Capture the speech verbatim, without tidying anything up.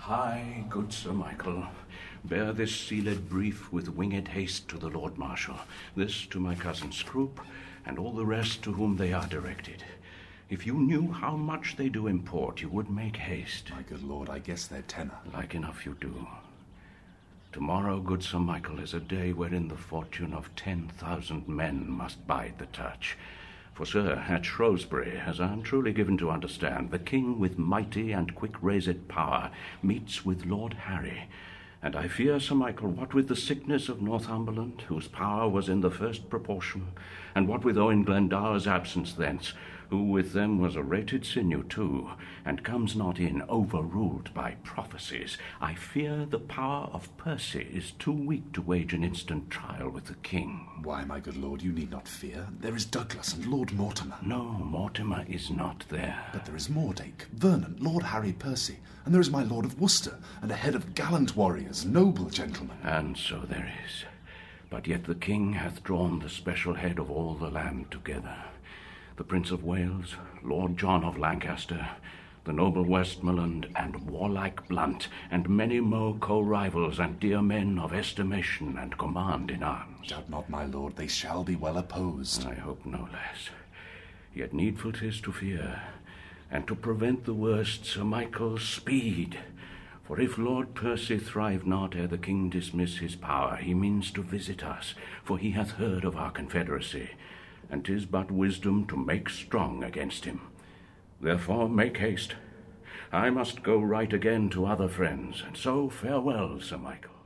High, good Sir Michael, bear this sealed brief with winged haste to the Lord Marshal, this to my cousin Scroop, and all the rest to whom they are directed. If you knew how much they do import, you would make haste. My good lord, I guess their tenor. Like enough you do. Tomorrow, good Sir Michael, is a day wherein the fortune of ten thousand men must bide the touch. For, sir, at Shrewsbury, as I am truly given to understand, the king with mighty and quick-raised power meets with Lord Harry. And I fear, Sir Michael, what with the sickness of Northumberland, whose power was in the first proportion, and what with Owen Glendower's absence thence, who with them was a rated sinew too, and comes not in overruled by prophecies, I fear the power of Percy is too weak to wage an instant trial with the king. Why, my good lord, you need not fear. There is Douglas and Lord Mortimer. No, Mortimer is not there. But there is Mordake, Vernon, Lord Harry Percy, and there is my Lord of Worcester, and a head of gallant warriors, noble gentlemen. And so there is. But yet the king hath drawn the special head of all the land together. The Prince of Wales, Lord John of Lancaster, the noble Westmoreland, and warlike Blunt, and many mo co-rivals and dear men of estimation and command in arms. Doubt not, my lord, they shall be well opposed. I hope no less. Yet needful 'tis to fear, and to prevent the worst, Sir Michael, speed. For if Lord Percy thrive not ere the king dismiss his power, he means to visit us, for he hath heard of our confederacy, and 'tis but wisdom to make strong against him. Therefore make haste. I must go right again to other friends, and so farewell, Sir Michael.